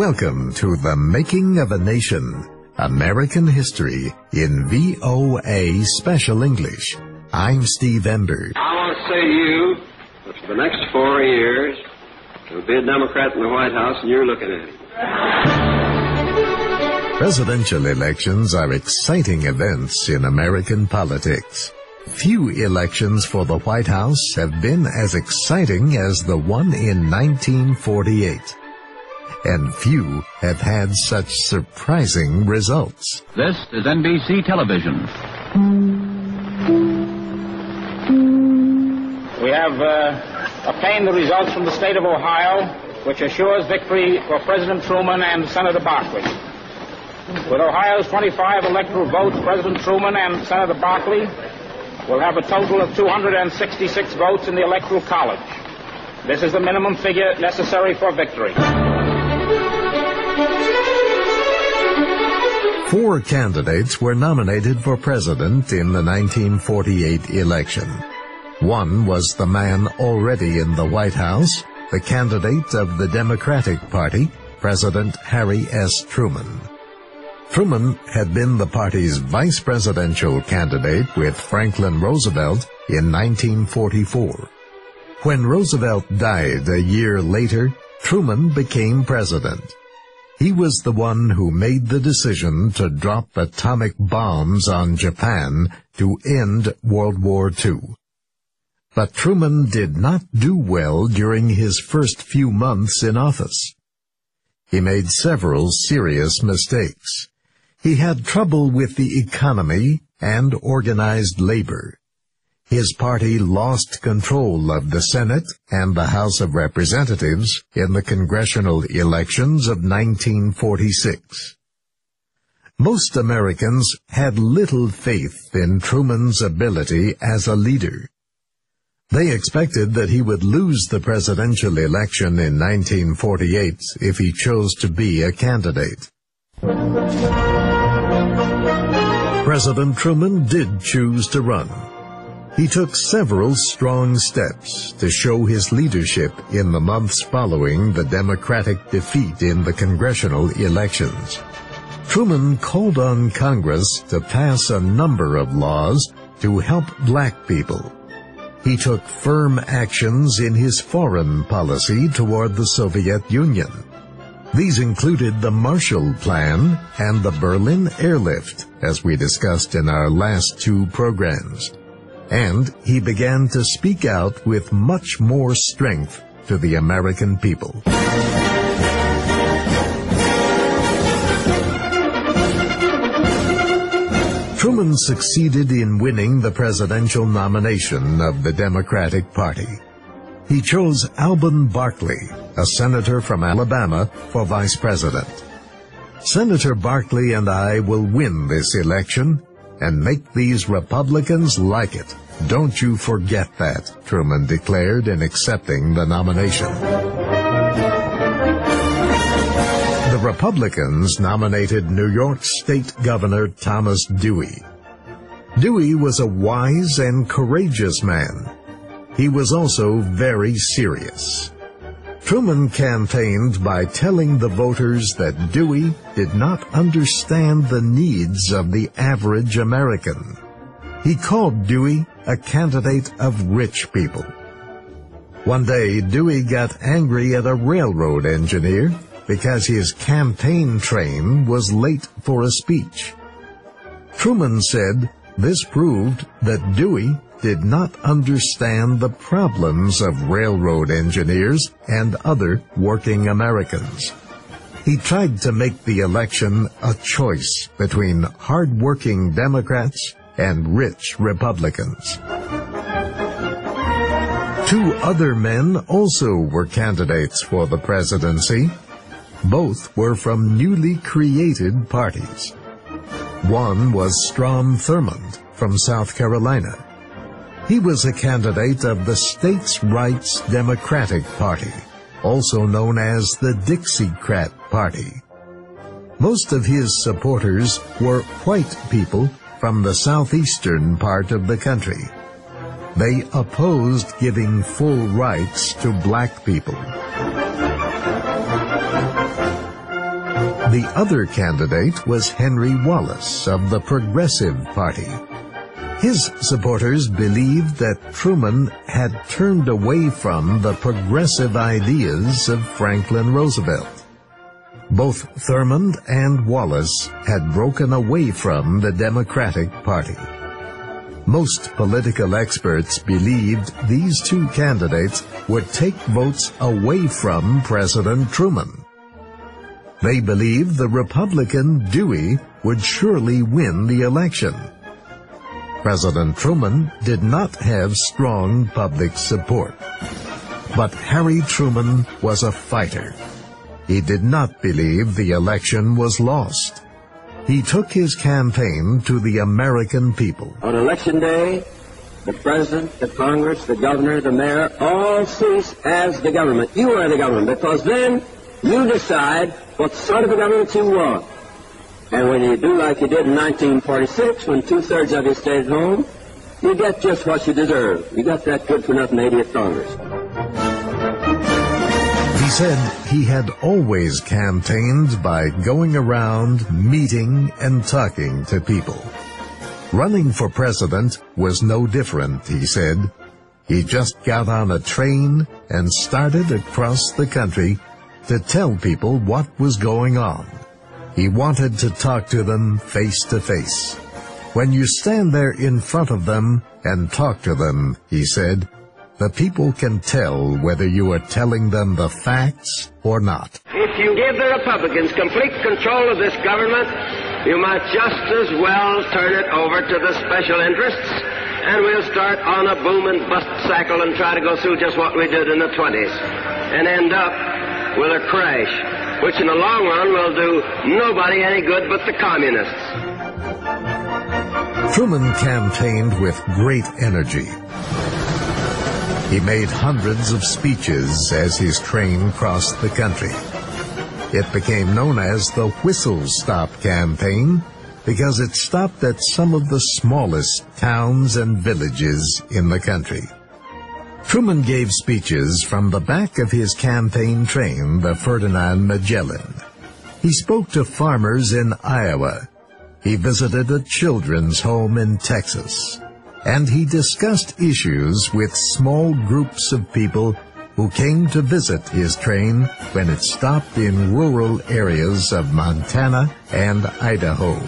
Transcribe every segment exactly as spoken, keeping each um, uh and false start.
Welcome to The Making of a Nation, American History in V O A Special English. I'm Steve Ember. I want to say to you that for the next four years, there'll be a Democrat in the White House, and you're looking at him. Presidential elections are exciting events in American politics. Few elections for the White House have been as exciting as the one in nineteen forty-eight. And few have had such surprising results. This is N B C Television. We have uh, obtained the results from the state of Ohio, which assures victory for President Truman and Senator Barkley. With Ohio's twenty-five electoral votes, President Truman and Senator Barkley will have a total of two hundred sixty-six votes in the Electoral College. This is the minimum figure necessary for victory. Four candidates were nominated for president in the nineteen forty-eight election. One was the man already in the White House, the candidate of the Democratic Party, President Harry S. Truman. Truman had been the party's vice presidential candidate with Franklin Roosevelt in nineteen forty-four. When Roosevelt died a year later, Truman became president. He was the one who made the decision to drop atomic bombs on Japan to end World War Two. But Truman did not do well during his first few months in office. He made several serious mistakes. He had trouble with the economy and organized labor. His party lost control of the Senate and the House of Representatives in the congressional elections of nineteen forty-six. Most Americans had little faith in Truman's ability as a leader. They expected that he would lose the presidential election in nineteen forty-eight if he chose to be a candidate. President Truman did choose to run. He took several strong steps to show his leadership in the months following the Democratic defeat in the congressional elections. Truman called on Congress to pass a number of laws to help black people. He took firm actions in his foreign policy toward the Soviet Union. These included the Marshall Plan and the Berlin Airlift, as we discussed in our last two programs. And he began to speak out with much more strength to the American people. Truman succeeded in winning the presidential nomination of the Democratic Party. He chose Alben Barkley, a senator from Alabama, for vice president. Senator Barkley and I will win this election and make these Republicans like it. Don't you forget that, Truman declared in accepting the nomination. The Republicans nominated New York State Governor Thomas Dewey. Dewey was a wise and courageous man. He was also very serious. Truman campaigned by telling the voters that Dewey did not understand the needs of the average American. He called Dewey a candidate of rich people. One day, Dewey got angry at a railroad engineer because his campaign train was late for a speech. Truman said this proved that Dewey did not understand the problems of railroad engineers and other working Americans. He tried to make the election a choice between hard-working Democrats and rich Republicans. Two other men also were candidates for the presidency. Both were from newly created parties. One was Strom Thurmond from South Carolina. He was a candidate of the States' Rights Democratic Party, also known as the Dixiecrat Party. Most of his supporters were white people from the southeastern part of the country. They opposed giving full rights to black people. The other candidate was Henry Wallace of the Progressive Party. His supporters believed that Truman had turned away from the progressive ideas of Franklin Roosevelt. Both Thurmond and Wallace had broken away from the Democratic Party. Most political experts believed these two candidates would take votes away from President Truman. They believed the Republican Dewey would surely win the election. President Truman did not have strong public support. But Harry Truman was a fighter. He did not believe the election was lost. He took his campaign to the American people. On election day, the president, the Congress, the governor, the mayor, all cease as the government. You are the government, because then you decide what sort of a government you want. And when you do like you did in nineteen forty-six, when two-thirds of you stayed at home, you get just what you deserve. You got that good-for-nothing eightieth Congress. He said he had always campaigned by going around, meeting, and talking to people. Running for president was no different, he said. He just got on a train and started across the country to tell people what was going on. He wanted to talk to them face to face. When you stand there in front of them and talk to them, he said, the people can tell whether you are telling them the facts or not. If you give the Republicans complete control of this government, you might just as well turn it over to the special interests, and we'll start on a boom and bust cycle and try to go through just what we did in the twenties, and end up with a crash, which in the long run will do nobody any good but the communists. Truman campaigned with great energy. He made hundreds of speeches as his train crossed the country. It became known as the Whistle Stop Campaign because it stopped at some of the smallest towns and villages in the country. Truman gave speeches from the back of his campaign train, the Ferdinand Magellan. He spoke to farmers in Iowa. He visited a children's home in Texas. And he discussed issues with small groups of people who came to visit his train when it stopped in rural areas of Montana and Idaho.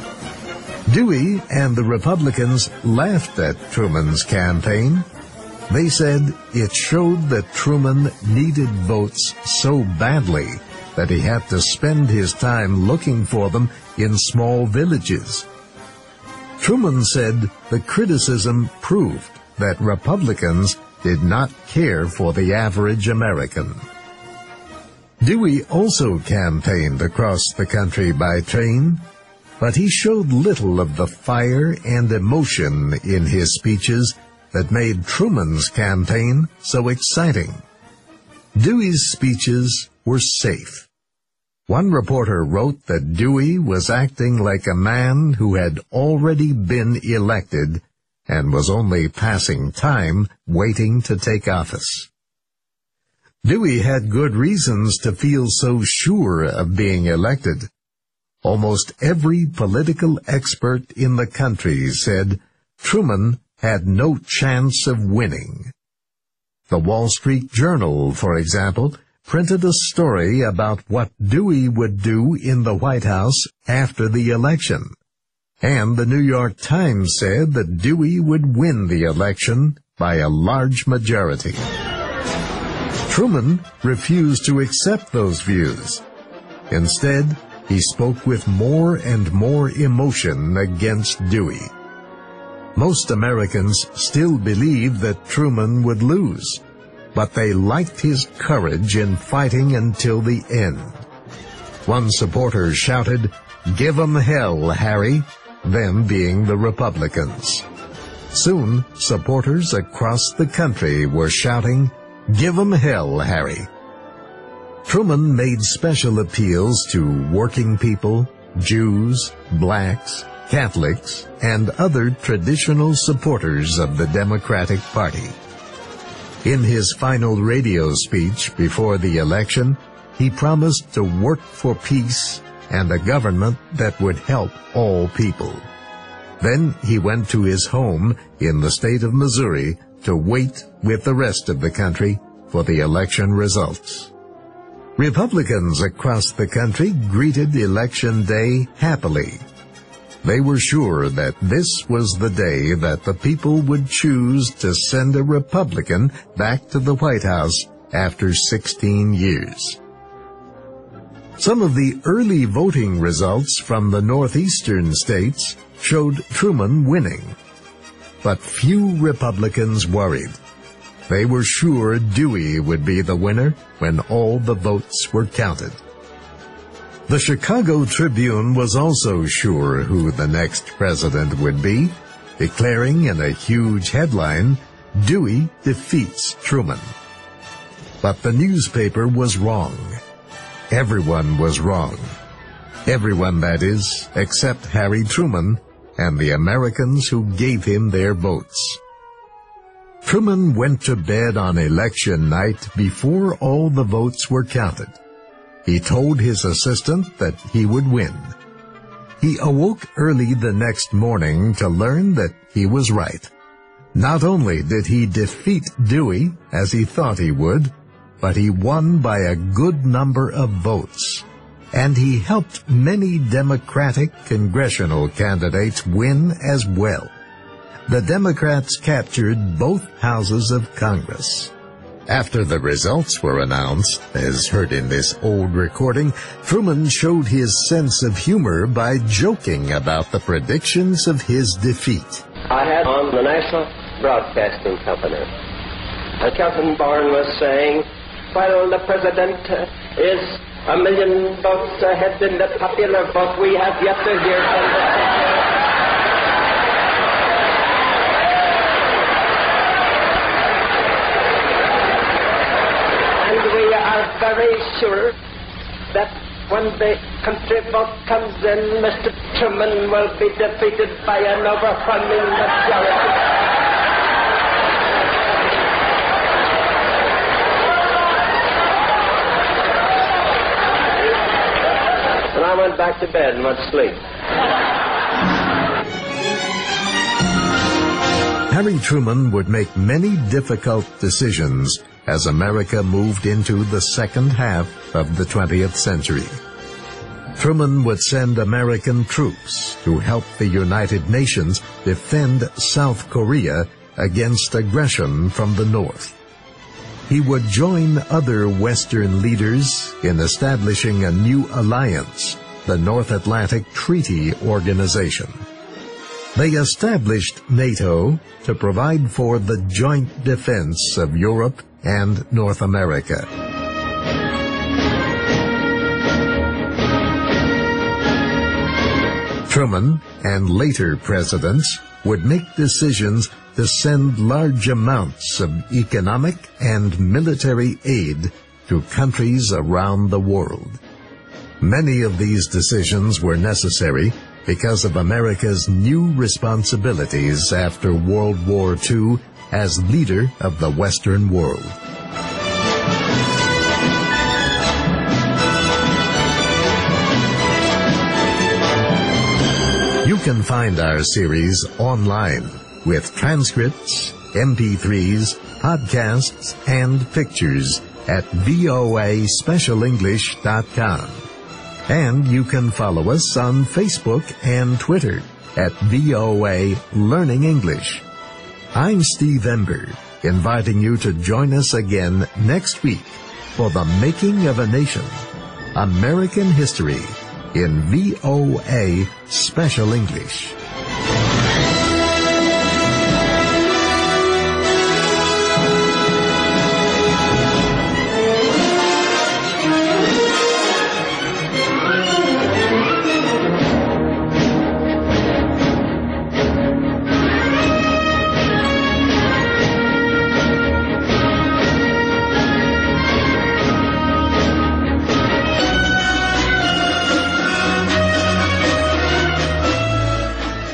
Dewey and the Republicans laughed at Truman's campaign. They said it showed that Truman needed votes so badly that he had to spend his time looking for them in small villages. Truman said the criticism proved that Republicans did not care for the average American. Dewey also campaigned across the country by train, but he showed little of the fire and emotion in his speeches that made Truman's campaign so exciting. Dewey's speeches were safe. One reporter wrote that Dewey was acting like a man who had already been elected and was only passing time waiting to take office. Dewey had good reasons to feel so sure of being elected. Almost every political expert in the country said Truman had no chance of winning. The Wall Street Journal, for example, printed a story about what Dewey would do in the White House after the election. And the New York Times said that Dewey would win the election by a large majority. Truman refused to accept those views. Instead, he spoke with more and more emotion against Dewey. Most Americans still believed that Truman would lose, but they liked his courage in fighting until the end. One supporter shouted, "Give 'em hell, Harry," them being the Republicans. Soon, supporters across the country were shouting, "Give 'em hell, Harry." Truman made special appeals to working people, Jews, blacks, Catholics, and other traditional supporters of the Democratic Party. In his final radio speech before the election, he promised to work for peace and a government that would help all people. Then he went to his home in the state of Missouri to wait with the rest of the country for the election results. Republicans across the country greeted Election Day happily. They were sure that this was the day that the people would choose to send a Republican back to the White House after sixteen years. Some of the early voting results from the northeastern states showed Truman winning. But few Republicans worried. They were sure Dewey would be the winner when all the votes were counted. The Chicago Tribune was also sure who the next president would be, declaring in a huge headline, "Dewey defeats Truman." But the newspaper was wrong. Everyone was wrong. Everyone, that is, except Harry Truman and the Americans who gave him their votes. Truman went to bed on election night before all the votes were counted. He told his assistant that he would win. He awoke early the next morning to learn that he was right. Not only did he defeat Dewey, as he thought he would, but he won by a good number of votes. And he helped many Democratic congressional candidates win as well. The Democrats captured both houses of Congress. After the results were announced, as heard in this old recording, Truman showed his sense of humor by joking about the predictions of his defeat. I had on the National Broadcasting Company, and Captain Bourne was saying, while the president is a million votes ahead in the popular vote, we have yet to hear from the people. And we are very sure that when the country vote comes in, Mister Truman will be defeated by an overwhelming majority. And I went back to bed and went to sleep. Harry Truman would make many difficult decisions as America moved into the second half of the twentieth century. Truman would send American troops to help the United Nations defend South Korea against aggression from the North. He would join other Western leaders in establishing a new alliance, the North Atlantic Treaty Organization. They established NATO to provide for the joint defense of Europe and North America. Truman and later presidents would make decisions to send large amounts of economic and military aid to countries around the world. Many of these decisions were necessary because of America's new responsibilities after World War Two as leader of the Western world. You can find our series online with transcripts, M P threes, podcasts, and pictures at V O A special english dot com. And you can follow us on Facebook and Twitter at V O A Learning English. I'm Steve Ember, inviting you to join us again next week for The Making of a Nation, American History in V O A Special English.